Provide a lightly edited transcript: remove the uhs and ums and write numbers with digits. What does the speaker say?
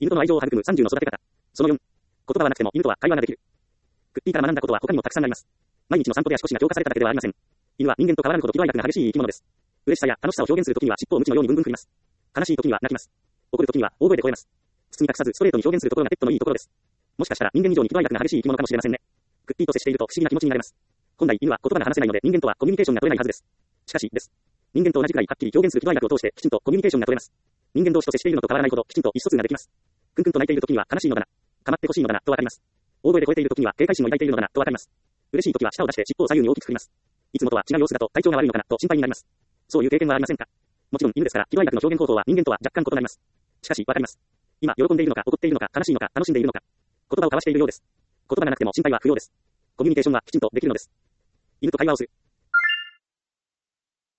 犬との愛情を育む30の育て方。その4。言葉はなくても犬とは会話ができる。クッティから学んだことは他にもたくさんあります。毎日の散歩で足腰が強化されただけではありません。犬は人間と変わらぬほど喜怒哀楽が激しい生き物です。嬉しさや楽しさを表現するときには尻尾を鞭のようにブンブン振ります。悲しいときには泣きます。怒るときには大声で吠えます。包み隠さずストレートに表現するところがペットのいいところです。もしかしたら人間以上に喜怒哀楽が激しい生き物かもしれませんね。クッティと接していると不思議な気持ちになれます。本来犬は言葉が話せないので人間とはコミュニケーションが取れないはずです。しかしです。人間と同じくらいはっきり表現する喜怒哀楽を通してきちんとコミュニケーションが取れます。人間同士と接しているのと変わらないほどきちんと意思疎通ができます。クンクンと泣いているときには悲しいのだな。構ってほしいのだなとわかります。大声で吠えているときには警戒心を抱いているのだなとわかります。嬉しいときは舌を出して尻尾を左右に大きく振ります。いつもとは違う様子だと体調が悪いのかなと心配になります。そういう経験はありませんか？もちろん犬ですから喜怒哀楽の表現方法は人間とは若干異なります。しかしわかります。今喜んでいるのか怒っているのか悲しいのか楽しんでいるのか。言葉を交わしているようです。言葉がなくても心配は不要です。コミュニケーションはきちんとできるのです。犬と会話をする。